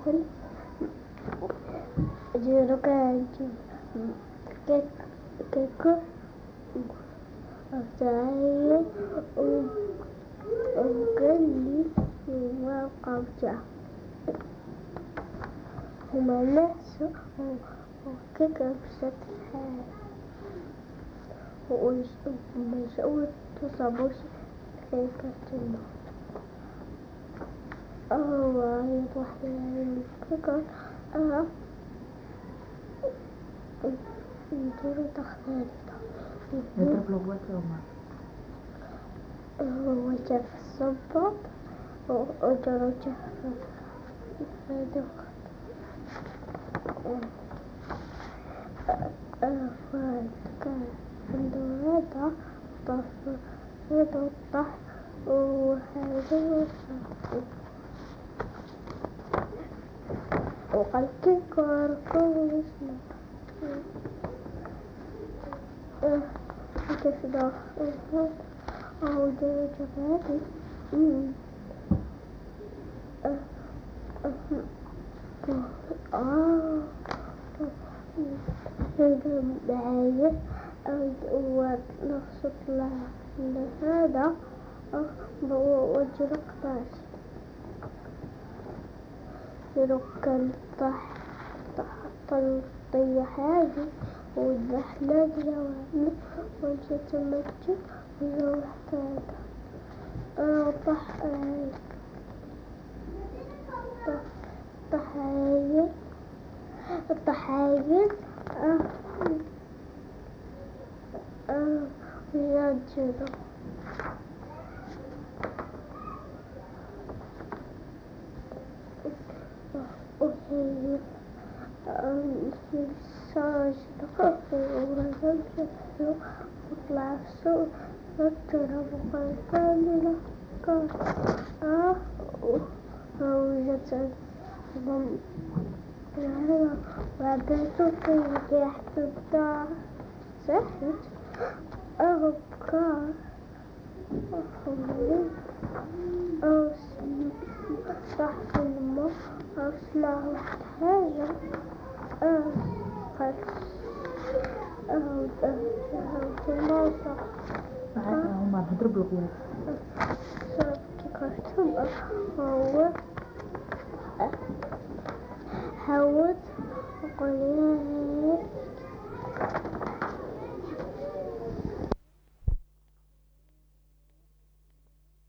جيرك كيكو أفتحي وقلي وقوجة هما ناس وكيكو بشكل ومشغول تصبوش كيكة تنو يروح الكيكة يدور تختاريته يضرب له بوقت وما هو شاف الصباب وجرى شاف فكان عنده هذا طف هذا الطح وهذا وقال كيكو ركوب اسمه كيف ده أو ده جبادي هذا بعير ونقصد لهذا وجرق باش يرق طيح هذه والزحلق جواني وجت مكتب ويروح هذا الطحايل ويجروا وهي في الشجرة ورجل وطلع السوق وضرب قلبي لك ووجدت وعدته في تحت الدار صحت أبكار أو تحت الماء أصلع حاجة الموسى هما بيضرب له بوقت كرتون هو حاول وقال